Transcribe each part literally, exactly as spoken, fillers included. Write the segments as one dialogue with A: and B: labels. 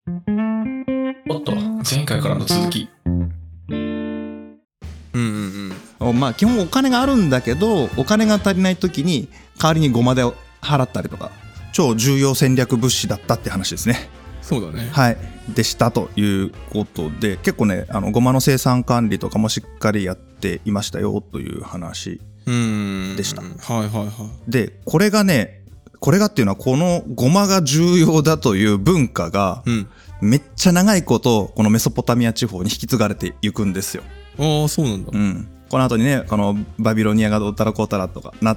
A: おっと、前回からの続き。
B: うんうんうん。まあ基本お金があるんだけど、お金が足りない時に代わりにごまで払ったりとか、超重要戦略物資だったって話ですね。
A: そうだね。
B: はい、でしたということで、結構ね、あのごまの生産管理とかもしっかりやっていましたよという話でした。
A: はいはいはい。
B: で、これがね、これがっていうのはこのごまが重要だという文化が、うん、めっちゃ長いことこのメソポタミア地方に引き継がれていくんですよ。
A: ああ、そうなんだ。
B: うん。この後にね、このバビロニアがどうたらこうたらとかなって、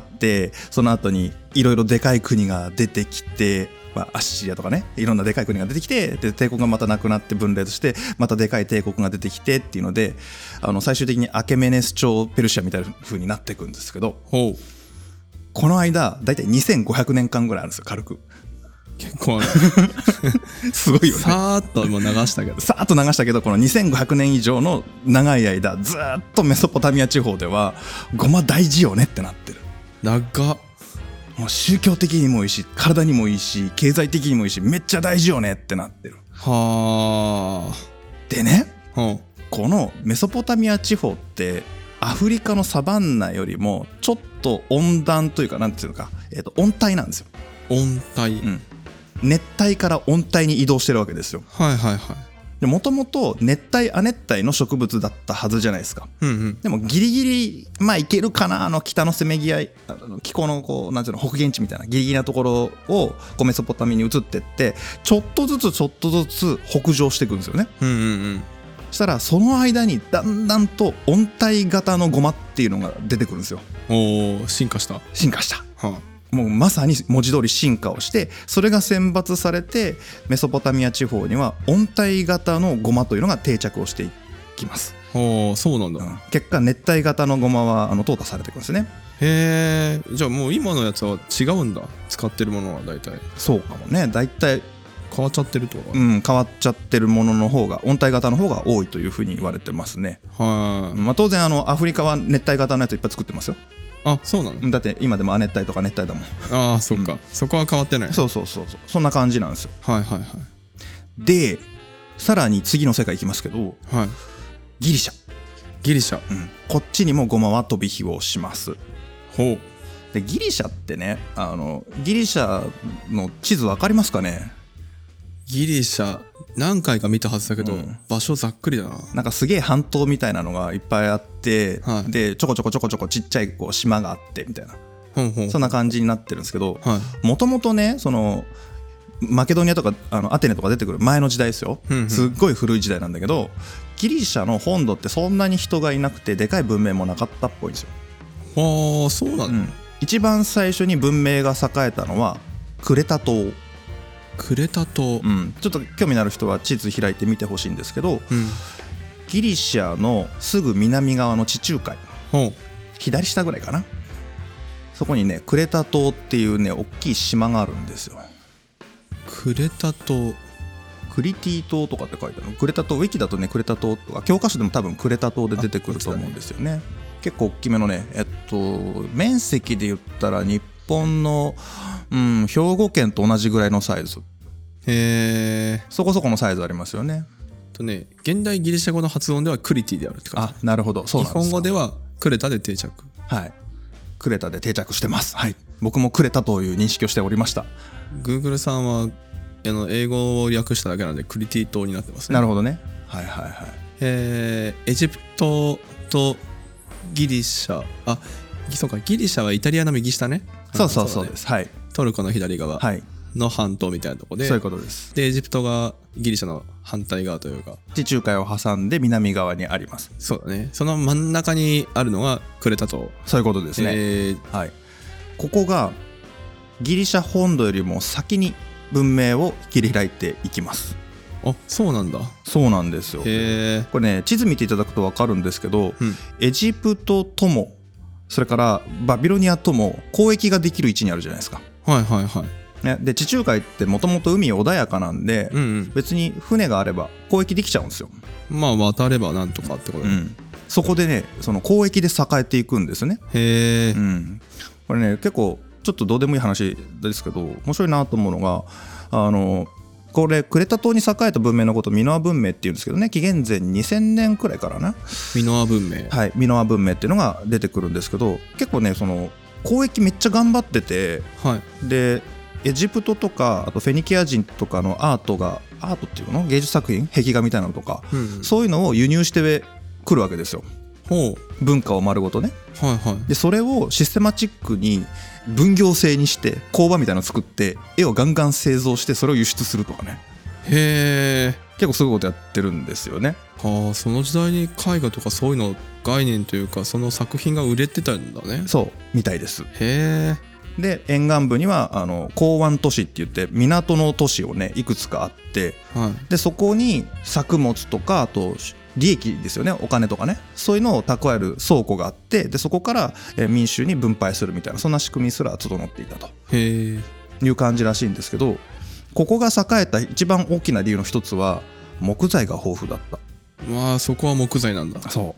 B: その後にいろいろでかい国が出てきて、まあ、アッシリアとかね、いろんなでかい国が出てきて、で帝国がまたなくなって分裂して、またでかい帝国が出てきてっていうので、あの最終的にアケメネス朝ペルシアみたいな風になっていくんですけど、
A: ほう、
B: この間だいたいにせんごひゃくねんかんぐらいあるんですよ、軽く。
A: 結構ある
B: すごいよね。
A: さーっと今流したけど
B: さーっと流したけど、このにせんごひゃくねん以上の長い間ずーっとメソポタミア地方ではごま大事よねってなってる。
A: 長っ。
B: もう宗教的にもいいし、体にもいいし、経済的にもいいし、めっちゃ大事よねってなってる。
A: はあ。
B: でね、
A: はあ、
B: このメソポタミア地方ってアフリカのサバンナよりもちょっと温暖というか、なんていうのか、えーと、温帯なんですよ。
A: 温帯、うん、
B: 熱帯から温帯に移動してるわけですよ。
A: はいはいはい。
B: もともと熱帯亜熱帯の植物だったはずじゃないですか、うんうん、でもギリギリまあいけるかな、あの北のせめぎ合い、あの気候のこうなんていうの、北限地みたいなギリギリなところをこうメソポタミアに移ってって、ちょっとずつちょっとずつ北上していくんですよね、うんうんうん、そしたらその間にだんだんと温帯型のゴマっていうのが出てくるんですよ。
A: おー、進化した
B: 進化した、はあ、もうまさに文字通り進化をして、それが選抜されてメソポタミア地方には温帯型のゴマというのが定着をしていきます。
A: ああ、そうなんだ、うん、
B: 結果熱帯型のゴマはあの淘汰されていくんですね。
A: へえ。じゃあもう今のやつは違うんだ、使ってるものは大体。
B: そうかもね、大体
A: 変わっちゃってるってことか、
B: うん、変わっちゃってるものの方が温帯型の方が多いというふうに言われてますね。はい、まあ、当然あのアフリカは熱帯型のやついっぱい作ってますよ。
A: あ、そうなの？
B: だって今でも亜熱帯とか熱帯だもん。
A: ああ、そっか、うん、そこは変わってない。
B: そうそうそうそう、そんな感じなんですよ。
A: はいはいはい。
B: でさらに次の世界いきますけど、はい、ギリシャ
A: ギリシャ、
B: うん、こっちにもゴマは飛び火をします。
A: ほう。
B: でギリシャってね、あのギリシャの地図わかりますかね？
A: ギリシャ何回か見たはずだけど、うん、場所ざっくりだな。なん
B: かすげえ半島みたいなのがいっぱいあって、はい、でちょこちょこちょこちょこちっちゃいこう島があってみたいな、ほんほんほん、そんな感じになってるんですけど、もともとね、そのマケドニアとかあのアテネとか出てくる前の時代ですよ、うんうん、すっごい古い時代なんだけど、ギリシャの本土ってそんなに人がいなくてでかい文明もなかったっぽいんですよ。
A: ああ、そうなんだ、うん、
B: 一番最初に文明が栄えたのはクレタ島。
A: クレタ島、
B: うん、ちょっと興味のある人は地図開いてみてほしいんですけど、うん、ギリシャのすぐ南側の地中海、左下ぐらいかな、そこにねクレタ島っていうね大きい島があるんですよ。
A: クレタ島、
B: クリティ島とかって書いてある。クレタ島、ウィキだとねクレタ島とか教科書でも多分クレタ島で出てくると思うんですよね。結構大きめのね、えっと面積で言ったら日本の、うん、兵庫県と同じぐらいのサイズ。
A: へえ。
B: そこそこのサイズありますよね。
A: とね、現代ギリシャ語の発音ではクリティであるって感じ。
B: あ、なるほど、そうなんです。
A: 日本語ではクレタで定着。
B: はい、クレタで定着してます。はい、僕もクレタという認識をしておりました。
A: Google さんはあの英語を訳しただけなんでクリティ島になってますね。
B: なるほどね。はいはいはい。
A: えー、エジプトとギリシャ、あ、そうか、ギリシャはイタリアの右下ね。
B: そうそうそうです、はい、
A: トルコの左側の半島みたいなところで、
B: そういうことです。
A: でエジプトがギリシャの反対側というか
B: 地中海を挟んで南側にあります。
A: そうだね。その真ん中にあるのがクレタ島。
B: そういうことですね、えーはい、ここがギリシャ本土よりも先に文明を切り開いていきます。
A: あ、そうなんだ。
B: そうなんですよ。
A: へー。
B: これね地図見ていただくと分かるんですけど、うん、エジプトともそれからバビロニアとも交易ができる位置にあるじゃないですか。
A: はいはいはい。
B: ね、で地中海ってもともと海穏やかなんで、うんうん、別に船があれば交易できちゃうんですよ。
A: まあ渡ればなんとかってこと、うん、
B: そこでねその交易で栄えていくんですね。
A: へえ、
B: うん、ここれね結構ちょっとどうでもいい話ですけど面白いなと思うのが、あのこれクレタ島に栄えた文明のことをミノア文明っていうんですけどね、紀元前にせんねんくらいからな、
A: ミノア文明、
B: はい、ミノア文明っていうのが出てくるんですけど、結構ねその交易めっちゃ頑張ってて、
A: はい、
B: でエジプトとかあとフェニキア人とかのアートがアートっていうの芸術作品壁画みたいなのとか、うんうん、そういうのを輸入してくるわけですよ。
A: ほ
B: う文化を丸ごとね、
A: はいはい、
B: でそれをシステマチックに分業制にして工場みたいなの作って絵をガンガン製造してそれを輸出するとかね。
A: へえ、
B: 結構すごいことやってるんですよね。
A: はあ、その時代に絵画とかそういうの概念というかその作品が売れてたんだね。
B: そうみたいです。
A: へえ。
B: で沿岸部にはあの港湾都市って言って港の都市をねいくつかあって、はい、でそこに作物とかあと利益ですよね、お金とかね、そういうのを蓄える倉庫があって、でそこから民衆に分配するみたいなそんな仕組みすら整っていたという感じらしいんですけど、ここが栄えた一番大きな理由の一つは木材が豊富だった。
A: まあそこは木材なんだ。
B: そう、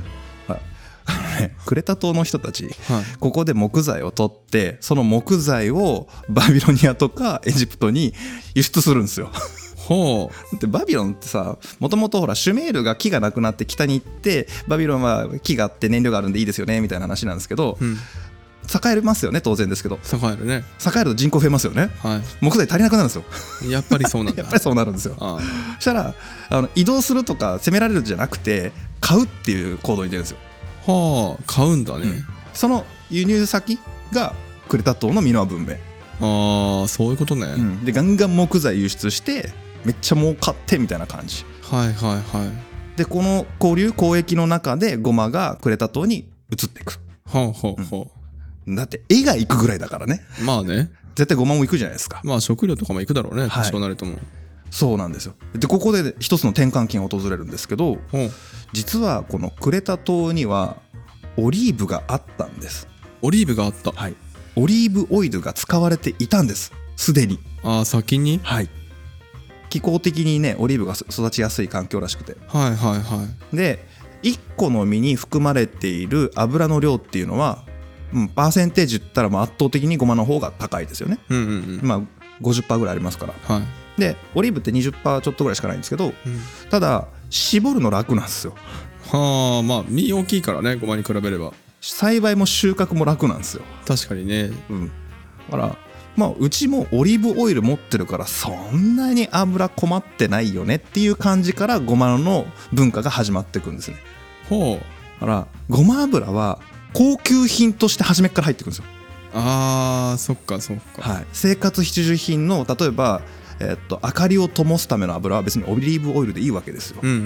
B: はい、あのね、クレタ島の人たち、はい、ここで木材を取ってその木材をバビロニアとかエジプトに輸出するんですよ。
A: ほう。
B: でバビロンってさ、もともとほらシュメールが木がなくなって北に行って、バビロンは木があって燃料があるんでいいですよねみたいな話なんですけど、うん、栄えますよね当然ですけど。
A: 栄えるね。
B: 栄えると人口増えますよね、はい、木材足りなくなるんですよ。
A: やっぱりそうなんだ。
B: やっぱりそうなるんですよ。ああ、そしたらあの移動するとか攻められるんじゃなくて買うっていう行動に出るんですよ。
A: はあ、買うんだね、うん、
B: その輸入先がクレタ島のミノア文明。
A: ああ、そういうことね、
B: うん、でガンガン木材輸出してめっちゃ儲かってみたいな感じ。
A: はいはいはい。
B: でこの交流交易の中でゴマがクレタ島に移っていく。
A: ほうほうほ
B: う、うん、だって絵が行くぐらいだからね。
A: まあね、
B: 絶対ゴマも行くじゃないですか。
A: まあ食料とかも行くだろうね、多少なりとも、はい、
B: そうなんですよ。でここで一つの転換期が訪れるんですけど、実はこのクレタ島にはオリーブがあったんです。
A: オリーブがあった。
B: はい、オリーブオイルが使われていたんですすでに。
A: ああ、先に。
B: はい、気候的にねオリーブが育ちやすい環境らしくて、 はいはいはい、でいっこの実に含まれている油の量っていうのは、うん、パーセンテージ言ったらもう圧倒的にゴマの方が高いですよね、うんうんうん、まあ ごじゅっパーセント ぐらいありますから、はい、でオリーブって にじゅっパーセント ちょっとぐらいしかないんですけど、うん、ただ絞るの楽なんですよ。
A: はあ、まあ実大きいからね、ゴマに比べれば。
B: 栽培も収穫も楽なんですよ。
A: 確かにね、
B: うん、だからまあ、うちもオリーブオイル持ってるからそんなに油困ってないよねっていう感じからゴマの文化が始まっていくんですね。
A: ほう。
B: だからゴマ油は高級品として初めから入ってくるんですよ。
A: あー、そっかそっか、
B: はい、生活必需品の例えば、えー、っと明かりを灯すための油は別にオリーブオイルでいいわけですよ、うんうんうん、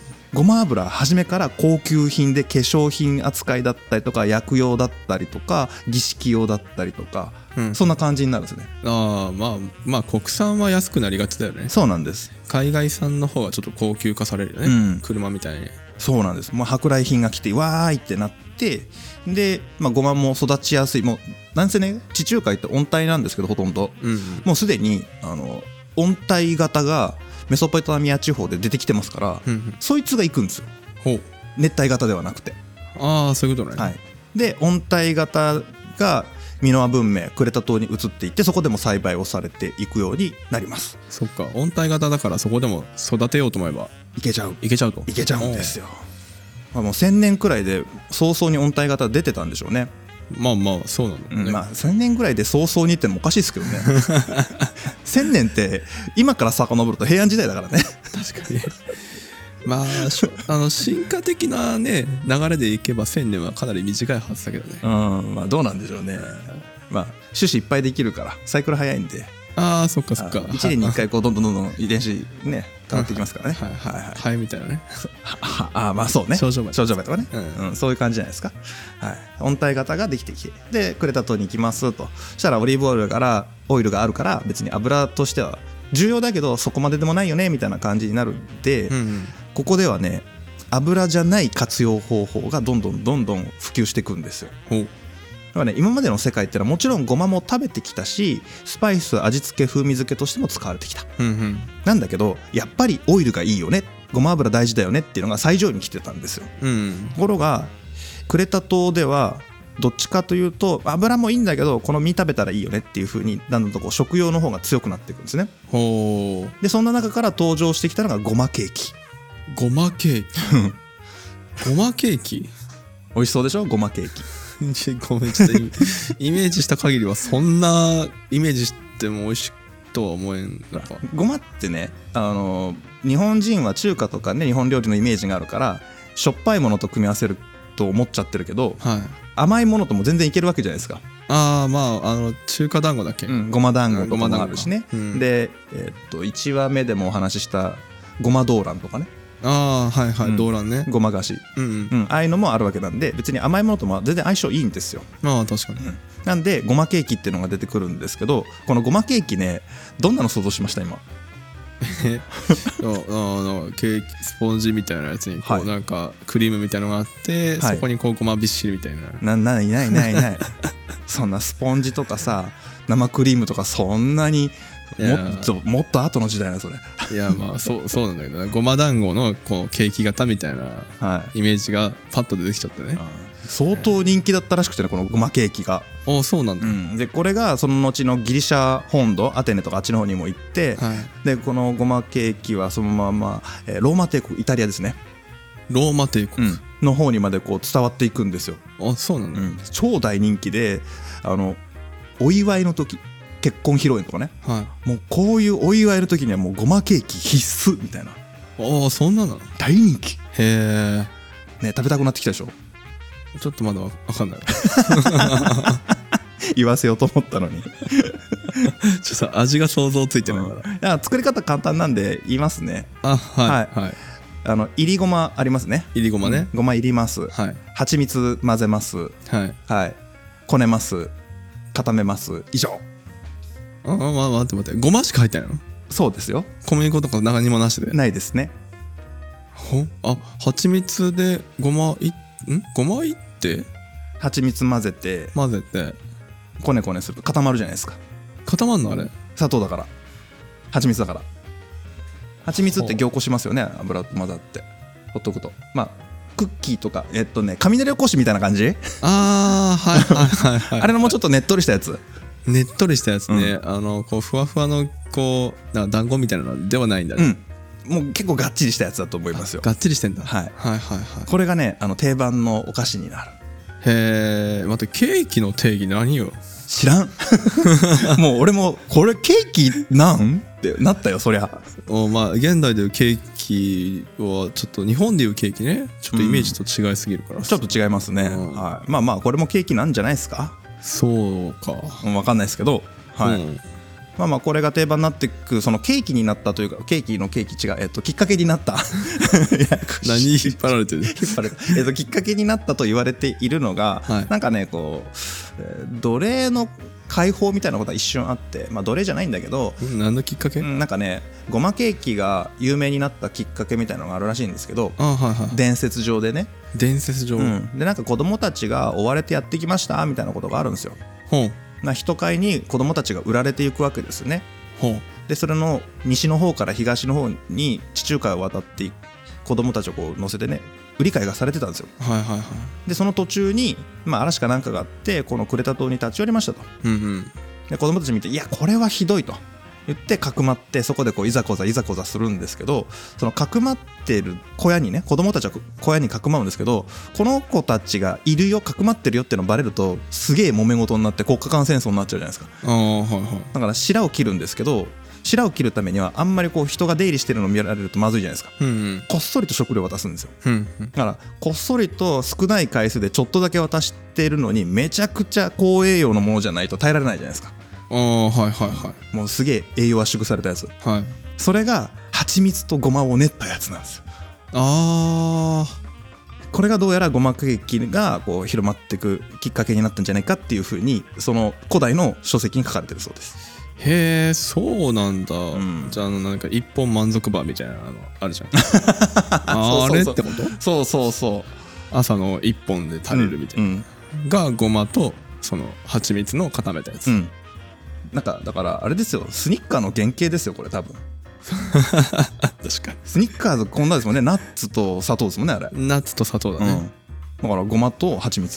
B: ごま油は初めから高級品で化粧品扱いだったりとか薬用だったりとか儀式用だったりとか、うん、そんな感じになるんですね。
A: あ、まあ、まあ国産は安くなりがちだよね。
B: そうなんです。
A: 海外産の方がちょっと高級化されるよね、うん、車みたいに。
B: そうなんです。もう舶来品が来てわーいってなって、で、まあ、ごまも育ちやすい。もうなんせね、地中海って温帯なんですけどほとんど、うんうん、もうすでにあの温帯型がメソポタミア地方で出てきてますから、うんうん、そいつが行くんですよ。ほう。熱帯型ではなくて。
A: ああ、そういうことね、
B: はい、で温帯型がミノア文明クレタ島に移っていって、そこでも栽培をされていくようになります。
A: そっか、温帯型だからそこでも育てようと思えば
B: いけちゃう
A: いけちゃうと
B: いけちゃうんですよ。まあ、もうせんねんくらいで早々に温帯型出てたんでしょうね。
A: まあまあそうなんだね、うん、
B: まあせんねんぐらいで早々にってもおかしいですけどねせんねんって今から遡ると平安時代だからね
A: 確かにまあ、あの進化的なね流れでいけばせんねんはかなり短いはずだけどね。
B: うん、まあどうなんでしょうね。まあ種子いっぱいできるからサイクル早いんで。
A: ああ、そっかそっか。
B: いちねんにいっかいこうどんどんどんどん遺伝子ね変わっていきますからね。
A: はいはいはい。ハエみたいなね。
B: ああ、まあそうね。
A: 症状梅
B: 症状梅とかね、うんうん、そういう感じじゃないですか。はい。温帯型ができてきて、でクレタ島に行きますと。そしたらオリーブオイルからオイルがあるから別に油としては重要だけどそこまででもないよねみたいな感じになるんで、うんうん、ここではね油じゃない活用方法がどんどんどんどん普及していくんですよ。だからね、今までの世界ってのはもちろんごまも食べてきたし、スパイス味付け風味付けとしても使われてきた、うんうん、なんだけどやっぱりオイルがいいよね、ごま油大事だよねっていうのが最上位に来てたんですよ、うんうん、ところがクレタ島ではどっちかというと油もいいんだけどこの実食べたらいいよねっていう風にだんだんとこう食用の方が強くなっていくんですね。
A: ほう。
B: でそんな中から登場してきたのがごまケーキ。
A: ごまケーキごまケーキ
B: 美味しそうでしょごまケーキ
A: ごめんちょっとイイメージした限りはそんなイメージしても美味しいとは思えんのか。
B: ごまってねあの日本人は中華とかね日本料理のイメージがあるからしょっぱいものと組み合わせると思っちゃってるけど、
A: はい、
B: 甘いものとも全然いけるわけじゃないですか。
A: ああまああの中華団子だっけ、
B: うん、ごま団子とかもあるしね、
A: うん、
B: で、えー、っといちわめでもお話ししたごまドーランとかね。
A: ああはいはい、うん、ドーランね
B: ごま菓子、うんうんうん、ああいうのもあるわけなんで別に甘いものとも全然相性いいんですよ。
A: ああ確かに、うん、
B: なんでごまケーキっていうのが出てくるんですけどこのごまケーキねどんなの想像しました今
A: えあのケーキスポンジみたいなやつにこう、はい、なんかクリームみたいなのがあって、はい、そこにこうごまびっしりみたいな
B: なないないないないそんなスポンジとかさ生クリームとかそんなにもっともっと後の時代なそれ。
A: いやまあそうそうなんだけどごま団子のこうケーキ型みたいなイメージがパッと出てきちゃってね、はい、
B: 相当人気だったらしくてねこのごまケーキが。
A: あそうなんだ、うん、
B: でこれがその後のギリシャ本土アテネとかあっちの方にも行って、はい、でこのごまケーキはそのまま、えー、ローマ帝国イタリアですね
A: ローマ帝国、うん、
B: の方にまでこう伝わっていくんですよ。
A: あそうなんだ、うん、
B: 超大人気であのお祝いの時結婚披露宴とかね、はい、もうこういうお祝いの時にはもうごまケーキ必須みたいな。
A: ああそんなの
B: 大人気。
A: へ
B: え、ね、食べたくなってきたでしょ。
A: ちょっとまだ分かんない
B: 言わせようと思ったのに
A: ちょっと味が想像ついてないから、うん、い
B: や作り方簡単なんで言いますね。
A: あはいはい、はい、
B: あのいりごまありますね。
A: いりごまね、
B: うん、ごまいります、はい、蜂蜜混ぜます、はいはい、こねます、固めます、以上。
A: ああまあ待って待ってごましか入ってないの。
B: そうですよ。
A: 小麦粉とか何もなしで
B: ないですね。
A: ほあ蜂蜜でごまいんごまいって
B: 蜂蜜混ぜて
A: 混ぜて
B: こねこねすると固まるじゃないですか。
A: 固まるのあれ
B: 砂糖だから蜂蜜だから。蜂蜜って凝固しますよね油と混ざってほっとくと。まあクッキーとかえっとね雷おこしみたいな感じ。
A: ああはいはいはい、はい、
B: あれのもうちょっとねっとりしたやつ。
A: ねっとりしたやつね、うん、あのこうふわふわのこうなんか団子みたいなのではないんだね、
B: うん、もう結構がっちりしたやつだと思いますよ。
A: がっちりしてんだ、
B: はい、
A: はいはいはい
B: これがねあの定番のお菓子になる。
A: へえ待ってケーキの定義何よ。
B: 知らんもう俺もこれケーキなんってなったよそりゃ。
A: おまあ現代でいうケーキはちょっと日本でいうケーキねちょっとイメージと違いすぎるから、うん、
B: ちょっと違いますね、うんはい、まあまあこれもケーキなんじゃないですか。
A: そうか
B: 分かんないですけど、はい、うん、まあまあこれが定番になっていくそのケーキになったというかケーキのケーキ違う、えっと、きっかけになった
A: 何引っ張られてる
B: 引っ張られた、えっと、きっかけになったと言われているのが、はい、なんかねこう奴隷の解放みたいなことは一瞬あって、まあ奴隷じゃないんだけど
A: 何のきっかけ、
B: うん、なんかねごまケーキが有名になったきっかけみたいなのがあるらしいんですけど、
A: あ、はいはい、
B: 伝説上でね
A: 伝説上、うん、
B: でなんか子供たちが追われてやってきましたみたいなことがあるんですよ。
A: ほう
B: な人買いに子供たちが売られていくわけですよね。
A: ほう
B: でそれの西の方から東の方に地中海を渡って子供たちをこう乗せてね売り買いがされてたんですよ。
A: はいはいはい。
B: でその途中に、まあ、嵐かなんかがあってこのクレタ島に立ち寄りましたと、
A: うんうん、
B: で子供たち見ていやこれはひどいと言ってかくまってそこでこういざこざいざこざするんですけどそのかくまってる小屋にね子供たちは小屋にかくまうんですけどこの子たちがいるよかくまってるよっていうのバレるとすげえ揉め事になって国家間戦争になっちゃうじゃないですか。
A: あ、はいはい、
B: だから白を切るんですけど白を切るためにはあんまりこう人が出入りしてるのを見られるとまずいじゃないですか、
A: うんうん、
B: こっそりと食料を渡すんですよ、
A: うんうん、
B: だからこっそりと少ない回数でちょっとだけ渡しているのにめちゃくちゃ高栄養のものじゃないと耐えられないじゃないですか。
A: ああはいはいはい。
B: もうすげえ栄養圧縮されたやつ、
A: はい、
B: それが蜂蜜とごまを練ったやつなんですよ。
A: ああ
B: これがどうやらごまケーキがこう広まっていくきっかけになったんじゃないかっていうふうにその古代の書籍に書かれてるそうです。
A: へえそうなんだ、うん、じゃあなんか一本満足バーみたいなのあるじゃんあ, あれってこと
B: そうそうそう
A: 朝の一本で足りるみたいな、うんうん、がごまとその蜂蜜の固めたやつ、うん、
B: なんかだからあれですよスニッカーの原型ですよこれ多分
A: 確かに
B: スニッカーズこんなですもんねナッツと砂糖ですもんねあれ。
A: ナッツと砂糖だね、
B: うん、だからごまと蜂蜜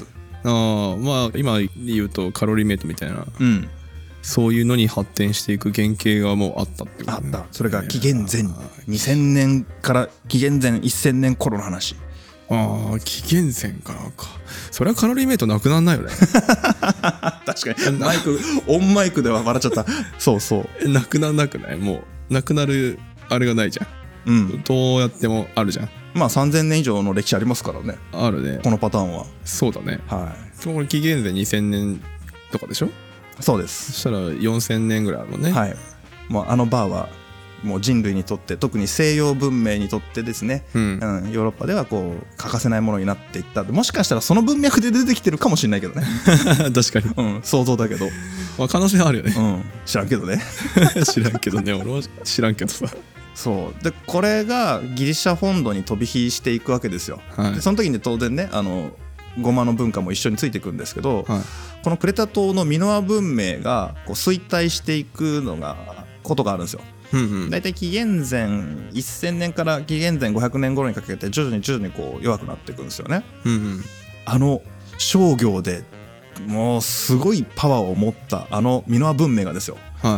A: あまあ今で言うとカロリーメイトみたいな、
B: うん、
A: そういうのに発展していく原型がもうあったってこと、ね、
B: あった。それが紀元前にせんねんから紀元前せんねん頃の話。
A: ああ紀元前からか。それはカロリーメイトなくなんないよね
B: 確かにマイクオンマイクでは笑っちゃった。そうそう
A: なくなんなくない？もうなくなるあれがないじゃん、うん、どうやってもあるじゃん。
B: まあさんぜんねん以上の歴史ありますからね。
A: あるね、
B: このパターンは。
A: そうだね。
B: はい。
A: これ紀元前にせんねんとかでしょ。
B: そうです。
A: そしたらよんせんねんぐらいあるもんね。
B: はい。もうあのバーはもう人類にとって、特に西洋文明にとってですね、うんうん、ヨーロッパではこう欠かせないものになっていった。もしかしたらその文脈で出てきてるかもしれないけどね
A: 確かに、
B: うん、想像だけど、
A: まあ、可能性あるよね、
B: うん、知らんけどね
A: 知らんけどね俺は知らんけどさ。
B: そうでこれがギリシャ本土に飛び火していくわけですよ、はい、でその時に当然ねあのゴマの文化も一緒についていくんですけど、はい、このクレタ島のミノア文明がこう衰退していくのがことがあるんですよ。だいたい紀元前せんねんから紀元前ごひゃくねん頃にかけて徐々に徐々にこう弱くなっていくんですよね、うんうん、あの商業でもうすごいパワーを持ったあのミノア文明がですよ、はい、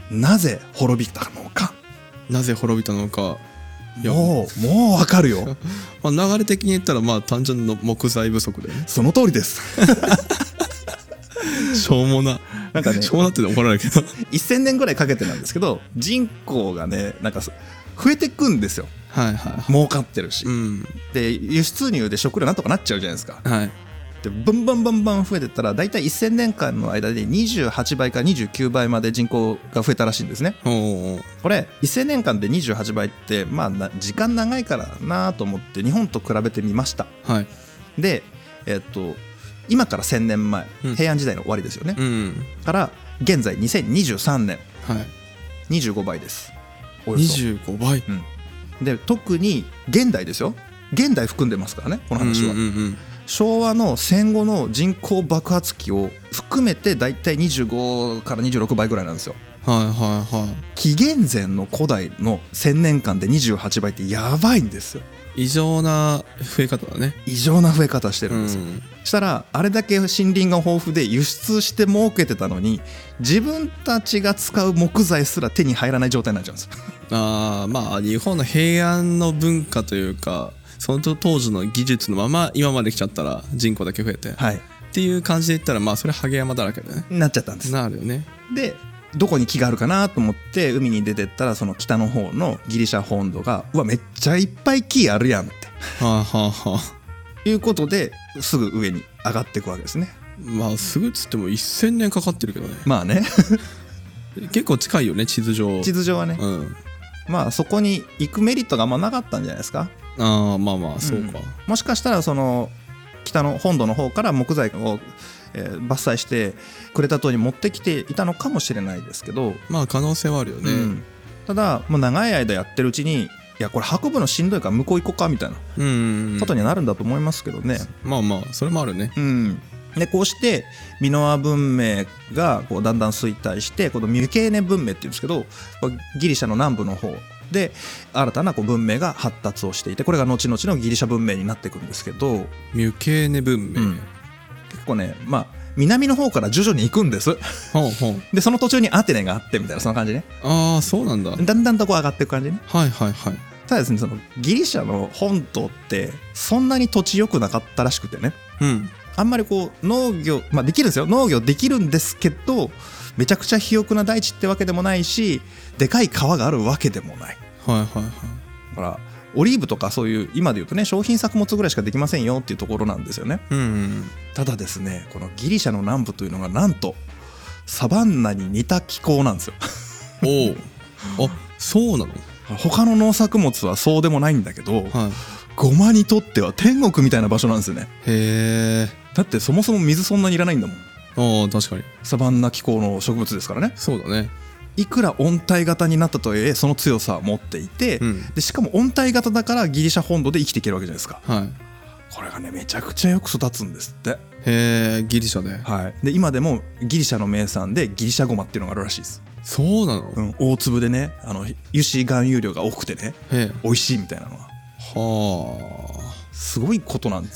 B: なぜ滅びたのか。
A: なぜ滅びたのか
B: もうもう分かるよ
A: まあ流れ的に言ったらまあ単純の木材不足で、ね、
B: その通りです
A: しょうもななんかねしょうもなって怒られるけど
B: せんねんぐらいかけてなんですけど人口がねなんか増えてくんですよ、はいはい、儲かってるし、うん、で輸出入で食料なんとかなっちゃうじゃないですか、はい、でバンバンバンバン増えてったらだいたいせんねんかんの間でにじゅうはちばいからにじゅうきゅうばいまで人口が増えたらしいんですね。おうおうこれせんねんかんでにじゅうはちばいってまあ時間長いからなと思って日本と比べてみました、はい、でえっと今からせんねんまえ、うん、平安時代の終わりですよね、うん、から現在にせんにじゅうさんねん、はい、にじゅうごばいです。およそ
A: にじゅうごばい、
B: うん、で特に現代ですよ。現代含んでますからねこの話は、うんうんうんうん、昭和の戦後の人口爆発期を含めてだいたいにじゅうごからにじゅうろくばいぐらいなんですよ。はいはいはい。紀元前の古代のせんねんかんでにじゅうはちばいってやばいんですよ。
A: 異常な増え方だね。
B: 異常な増え方してるんですよ、うん、したらあれだけ森林が豊富で輸出して儲けてたのに自分たちが使う木材すら手に入らない状態になっちゃうんですよ
A: あまあ日本の平安の文化というかその当時の技術のまま今まで来ちゃったら人口だけ増えて、はい、っていう感じで言ったらまあそれハゲ山だらけでね
B: なっちゃったんです。
A: なるよね。
B: でどこに木があるかなと思って海に出てったらその北の方のギリシャ本土がうわめっちゃいっぱい木あるやんってはあはあはあいうことですぐ上に上がっていくわけですね。
A: まあすぐっつってもせんねんかかってるけどね。
B: まあね
A: 結構近いよね地図上。
B: 地図上はね、うん、まあそこに行くメリットがあんまなかったんじゃないですか。
A: ああまあまあそうか、うん、
B: もしかしたらその北の本土の方から木材を、えー、伐採してクレタ島に持ってきていたのかもしれないですけど
A: まあ可能性はあるよね、うん、
B: ただもう長い間やってるうちにいやこれ運ぶのしんどいから向こう行こうかみたいなことになるんだと思いますけどね。
A: まあまあそれもあるね、
B: うん、でこうしてミノア文明がこうだんだん衰退してこのミュケーネ文明っていうんですけどギリシャの南部の方で新たなこう文明が発達をしていてこれが後々のギリシャ文明になっていくんですけど
A: ミュケーネ文明、うん、
B: 結構ねまあ南の方から徐々に行くんです。ほうほうでその途中にアテネがあってみたいなそんな感じね。
A: ああそうなんだ。
B: だんだんとこう上がっていく感じね。
A: はいはいはい。
B: ただですねそのギリシャの本島ってそんなに土地良くなかったらしくてね、うん、あんまりこう農業まあできるんですよ。農業できるんですけどめちゃくちゃ肥沃な大地ってわけでもないしでかい川があるわけでもない。はいはいはい。だからオリーブとかそういう今で言うとね商品作物ぐらいしかできませんよっていうところなんですよね、うんうん、ただですねこのギリシャの南部というのがなんとサバンナに似た気候なんですよ
A: おおあそうなの。
B: 他の農作物はそうでもないんだけど、はい、ゴマにとっては天国みたいな場所なんですよね。へえ。だってそもそも水そんなにいらないんだもん。
A: ああ確かに
B: サバンナ気候の植物ですからね。
A: そうだね。
B: いくら温帯型になったとはいえその強さを持っていて、うん、でしかも温帯型だからギリシャ本土で生きていけるわけじゃないですか、はい、これがねめちゃくちゃよく育つんですって。
A: へえギリシャで、
B: はい、で今でもギリシャの名産でギリシャゴマっていうのがあるらしいです。
A: そうなの、
B: うん、大粒でねあの油脂含有量が多くてね美味しいみたいなのははあすごいことなんですよこれ。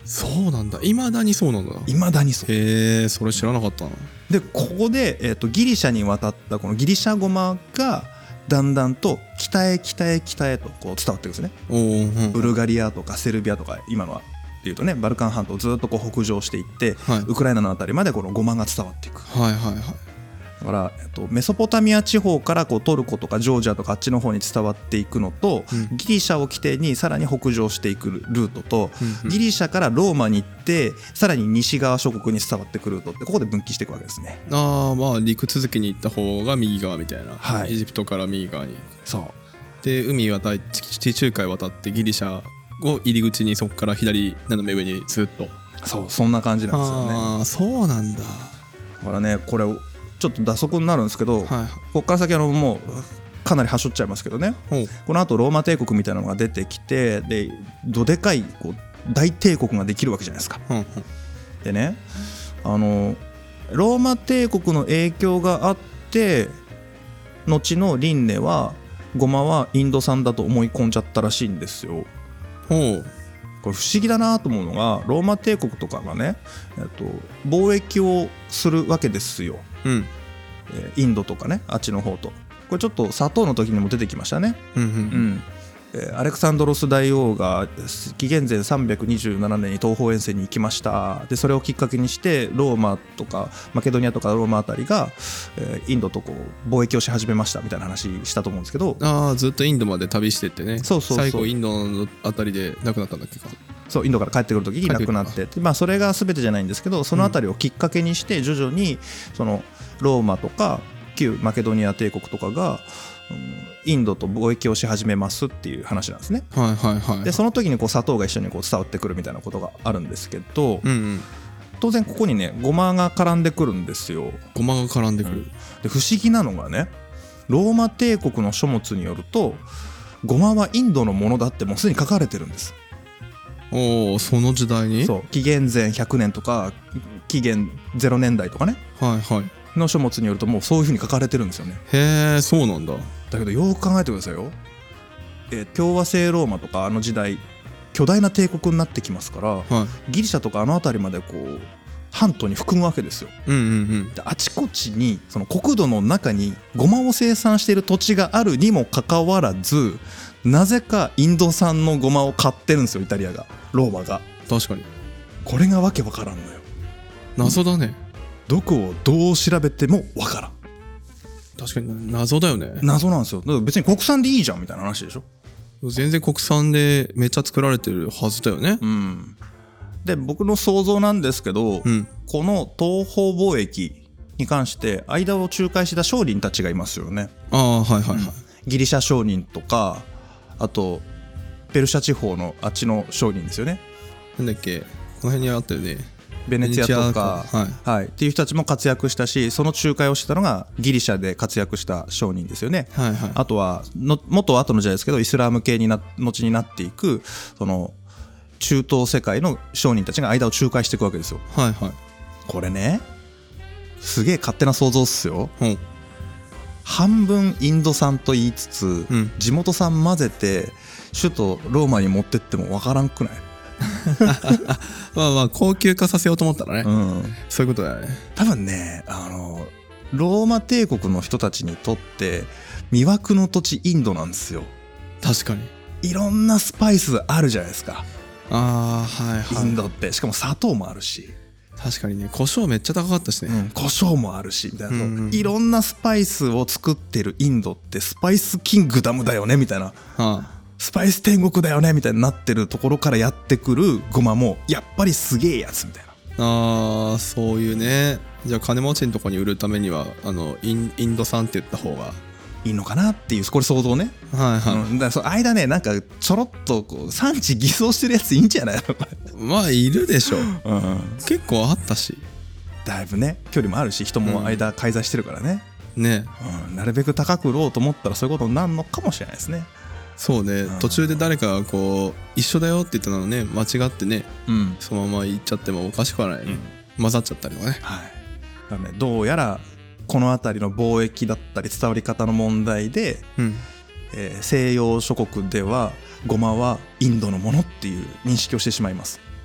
A: そうなんだ。いまだにそうなんだ。
B: いまだにそう。
A: へえ、それ知らなかったな。
B: でここで、えー、とギリシャに渡ったこのギリシャゴマがだんだんと北へ北へ北へとこう伝わっていくんですね。
A: おー、うん、
B: ブルガリアとかセルビアとか今のはっていうとね、バルカン半島をずっとこう北上していって、はい、ウクライナのあたりまでこのゴマが伝わっていく。
A: はいはいはい。
B: だから、えっと、メソポタミア地方からこうトルコとかジョージアとかあっちの方に伝わっていくのと、うん、ギリシャを起点にさらに北上していくルートと、うんうん、ギリシャからローマに行ってさらに西側諸国に伝わってくるルートってここで分岐していくわけですね。
A: ああ、まあ陸続きに行った方が右側みたいな、
B: はい、
A: エジプトから右側に。
B: そう
A: で海渡って地中海渡ってギリシャを入り口にそこから左斜め上にずっと。
B: そう、そんな感じなんですよね。
A: ああ、そうなんだ。だ
B: からね、これちょっと打足になるんですけど、はい、ここから先はもうかなりはしょっちゃいますけどね、このあとローマ帝国みたいなのが出てきて、でどでかいこう大帝国ができるわけじゃないですか。うんうん、でね、あのローマ帝国の影響があって後のリンネはゴマはインド産だと思い込んじゃったらしいんですよ。
A: ほう。
B: これ不思議だなと思うのが、ローマ帝国とかがね、えっと、貿易をするわけですよ。うん、インドとかね、あっちの方と。これちょっと砂糖の時にも出てきましたね。うんうんうんえー、アレクサンドロス大王が紀元前さんびゃくにじゅうななねんに東方遠征に行きました。でそれをきっかけにしてローマとかマケドニアとかローマあたりが、えー、インドとこう貿易をし始めましたみたいな話したと思うんですけど、
A: ああ、ずっとインドまで旅してってね。
B: そうそうそう、
A: 最後インドのあたりで亡くなったんだっけか。
B: そう、インドから帰ってくる時に亡くなって、まあ、それが全てじゃないんですけど、そのあたりをきっかけにして徐々にそのローマとか旧マケドニア帝国とかがインドと貿易をし始めますっていう話なんですね。
A: はいはいはい。
B: でその時にこう砂糖が一緒にこう伝わってくるみたいなことがあるんですけど、
A: うんうん、
B: 当然ここにねゴマが絡んでくるんですよ。
A: ゴマが絡んでくる、うん、
B: で不思議なのがね、ローマ帝国の書物によるとゴマはインドのものだってもうすでに書かれてるんです。
A: おお、その時代に？
B: そう、紀元前ひゃくねんとか紀元ゼロねんだいとかね、
A: はいはい、
B: の書物によるともうそういう風に書かれてるんですよね。
A: へえ、そうなんだ。
B: だけどよく考えてくださいよ、えー、共和制ローマとかあの時代巨大な帝国になってきますから、はい、ギリシャとかあの辺りまでこう半島に含むわけですよ。
A: うんうんうん、
B: であちこちにその国土の中にゴマを生産している土地があるにもかかわらず、なぜかインド産のゴマを買ってるんですよ、イタリアが、ローマが。
A: 確かに
B: これがわけわからんのよ。
A: 謎だね。
B: どこをどう調べてもわからん。
A: 確かに謎だよね。
B: 謎なんですよ。だから別に国産でいいじゃんみたいな話でしょ。
A: 全然国産でめっちゃ作られてるはずだよね。
B: うん、で僕の想像なんですけど、うん、この東方貿易に関して間を仲介した商人たちがいますよね。
A: ああ、はいはいはい、うん、
B: ギリシャ商人とか、あとペルシャ地方のあっちの商人ですよね。
A: なんだっけ、この辺にあったよね、
B: ベネツィアとか、
A: はい
B: はい、っていう人たちも活躍したし、その仲介をしてたのがギリシャで活躍した商人ですよね。
A: はいはい、
B: あとはの元後の時代ですけどイスラム系にな後になっていくその中東世界の商人たちが間を仲介していくわけですよ。
A: はいはい、
B: これね、すげえ勝手な想像っすよ、
A: うん、
B: 半分インド産と言いつつ、うん、地元産混ぜて首都ローマに持ってっても分からんくない？
A: まあまあ高級化させようと思ったらね、うん、そういうことだよね。
B: 多分ね、あのローマ帝国の人たちにとって魅惑の土地インドなんですよ。
A: 確かに
B: いろんなスパイスあるじゃないですか。
A: あー、はいはい、
B: インドってしかも砂糖もあるし、
A: 確かにね、胡椒めっちゃ高かったしね、
B: うん、胡椒もあるしみたいな、うんうん、いろんなスパイスを作ってるインドってスパイスキングダムだよねみたいな、はあ、スパイス天国だよねみたいになってるところからやってくるゴマもやっぱりすげえやつみたいな。
A: あー、そういうね。じゃあ金持ちのとこに売るためにはあのイン、インド産って言った方が
B: いいのかなっていう、これ想像ね。
A: はいはい、
B: うん、だからその間ね、なんかちょろっとこう産地偽装してるやついいんじゃないの？
A: まあいるでしょ、うん、結構あったし、
B: だいぶね距離もあるし人も間介在してるからね、
A: うんね、
B: うん、なるべく高く売ろうと思ったらそういうことになるのかもしれないですね。
A: そうね、うん、途中で誰かがこう一緒だよって言ったのね間違ってね、うん、そのまま行っちゃってもおかしくはない、うん、混ざっちゃったりとかね、
B: はい、だからね、どうやらこの辺りの貿易だったり伝わり方の問題で、うんえー、西洋諸国ではゴマはインドのものっていう認識をしてしまいます。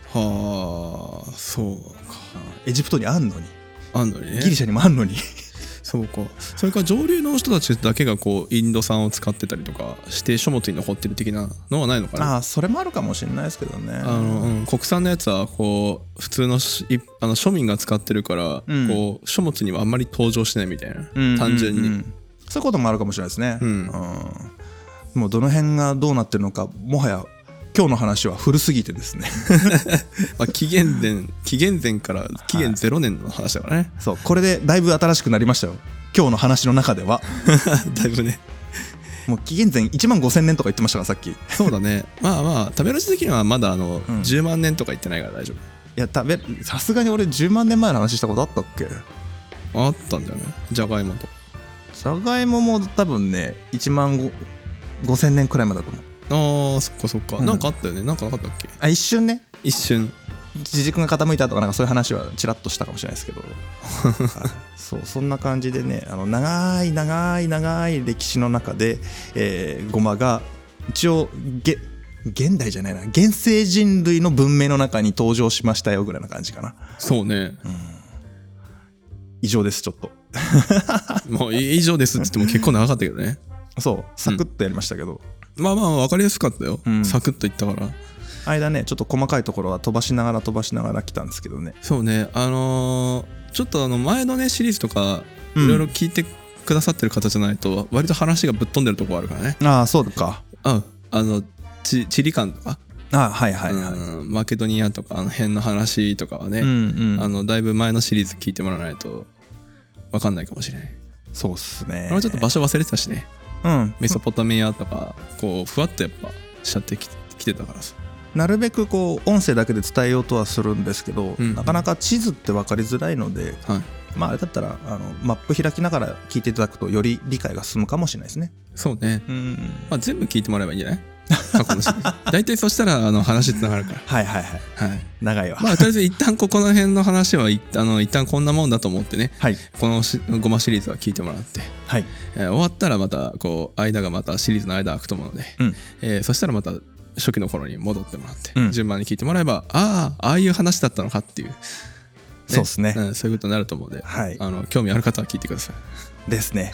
A: はあ、そうか。
B: エジプトにあんのに、
A: あんのにね、
B: ギリシャにもあんのに
A: そうか。それから上流の人たちだけがこうインド産を使ってたりとか指定書物に残ってる的なのはないのかな。
B: ああ、それもあるかもしれないですけどね。
A: あの、うん、国産のやつはこう普通のしあの庶民が使ってるから、うん、こう書物にはあんまり登場しないみたいな、うんうんうん、単純に
B: そういうこともあるかもしれないですね、うんうん、もうどの辺がどうなってるのかもはや今日の話は古すぎてですね
A: まあ紀元前紀元前から紀元ゼロねんの話だからね、
B: はい、そうこれでだいぶ新しくなりましたよ今日の話の中では
A: だいぶね、
B: もう紀元前いちまんごせんねんとか言ってましたからさっき。
A: そうだね。まあまあ食べロジ的にはまだあの、うん、じゅうまんねんとか言ってないから大丈夫。
B: いや食べさすがに俺じゅうまんねんまえの話したことあったっけ。
A: あったんだよね。じゃがいもと
B: じゃがいもも多分ねいちまんごせんねんくらいまでだと思う。
A: あーそっかそっか、うん、なんかあったよね。なんかなかったっけ。
B: あ一瞬ね
A: 一瞬
B: 地軸が傾いたとかなんかそういう話はちらっとしたかもしれないですけどそうそんな感じでね、あの長い長い長い歴史の中で、えー、ゴマが一応げ現代じゃないな現世人類の文明の中に登場しましたよぐらいな感じかな。
A: そうね、うん、
B: 以上ですちょっと
A: もう以上ですって言っても結構長かったけどね
B: そうサクッとやりましたけど、
A: うん、まあまあ分かりやすかったよ、うん、サクッと言ったから
B: 間ねちょっと細かいところは飛ばしながら飛ばしながら来たんですけどね。
A: そうね、あのー、ちょっとあの前のねシリーズとかいろいろ聞いてくださってる方じゃないと割と話がぶっ飛んでるところあるからね。
B: ああそうか。
A: うんあのチチリカンとか
B: あはいはいはい、
A: うん、マケドニアとかあの辺の話とかはね、うんうん、あのだいぶ前のシリーズ聞いてもらわないと分かんないかもしれない。
B: そうっすね。
A: 俺はちょっと場所忘れてたしね、
B: うん、
A: メソポタミアとかこうふわっとやっぱしちゃってきてたからさ。
B: なるべくこう音声だけで伝えようとはするんですけど、うん、なかなか地図って分かりづらいので、はい、まああれだったらあのマップ開きながら聞いていただくとより理解が進むかもしれないですね。
A: そうね、うん、まあ、全部聞いてもらえばいいんじゃない過去のシリーズ大体そしたらあの話つながるから
B: はいはいはい、はい、長いわ。
A: まあとりあえず一旦ここの辺の話は一旦あの一旦こんなもんだと思ってね、
B: はい、
A: このゴマシリーズは聞いてもらって、
B: はい
A: えー、終わったらまたこう間がまたシリーズの間空くと思うので、
B: うん
A: えー、そしたらまた初期の頃に戻ってもらって、うん、順番に聞いてもらえばああああいう話だったのかっていう、ね、
B: そうですね、
A: うん、そういうことになると思うので、
B: はい、
A: あの興味ある方は聞いてくださ
B: いですね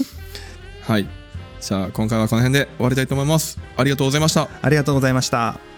A: はい、じゃあ今回はこの辺で終わりたいと思います。ありがとうございました。
B: ありがとうございました。